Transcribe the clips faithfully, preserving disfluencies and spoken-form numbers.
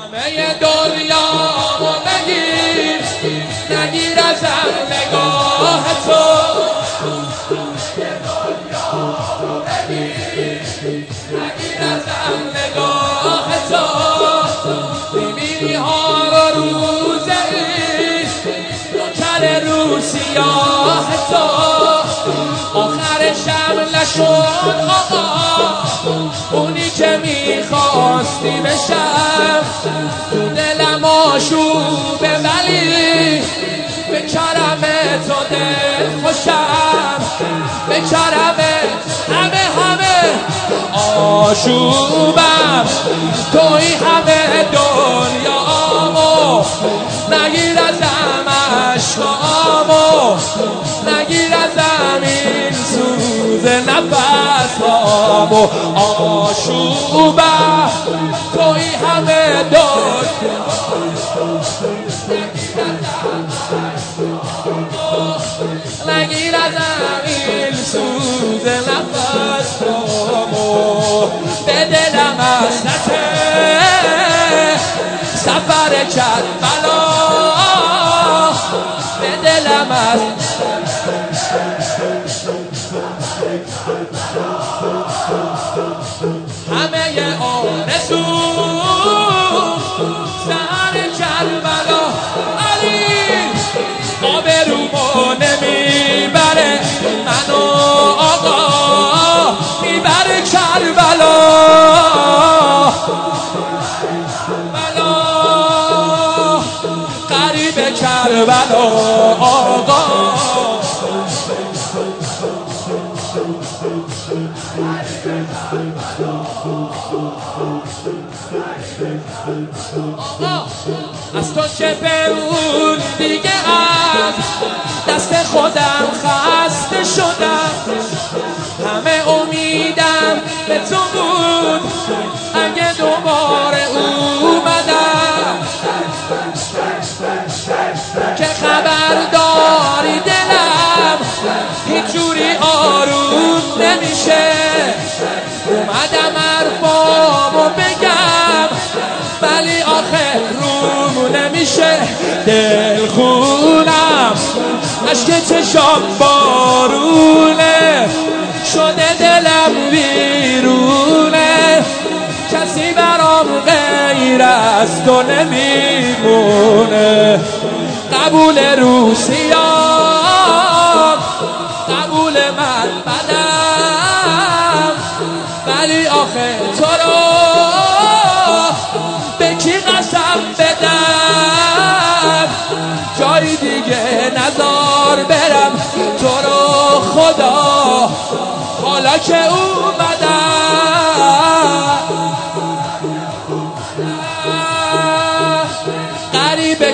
همه دنیا رو بگیر، نگیر ازم نگاه تو. نگیر ازم نگاه تو. میبینی ها رو روزه ای، نوکر رو سیاه تو. آخرشم نشد آقا اونی که میخواستی بشم. تو دلم آشوبه ولی به کرم تو دل خوشم. به کرم همه همه آشوبم. توی همه دنیامو نگیر ازم عشقامو. نگیر ازم این سوز نفسامو. آشوبم توی همه دنیامو. نگیر ازم این سوز نفسامو. به دلم حسرته سفر کربلا. به دلم همه آرزو سر کربلا. علی آبرومو نمیبره منو آقا میبره کربلا. بلا غریب کربلا آقا. از تو چه به اون دیگه از دست خودم خسته شدم. همه امیدم به تو بود اگه دوباره اومدم. که خبر داری دلم هیچ جوری آروم نمیشه. اومدم حرفامو بگم ولی آخه روم نمیشه. دل خونم عشق چشام بارونه شده دلم ویرونه. کسی برام غیر از تو نمیمونه. قبول روسیام قبول من بدم ولی آخه تو رو به کی قسم بدم. جای دیگه نزار برم تو رو خدا حالا که اومدم. غریب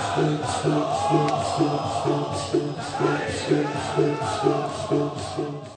کربلا.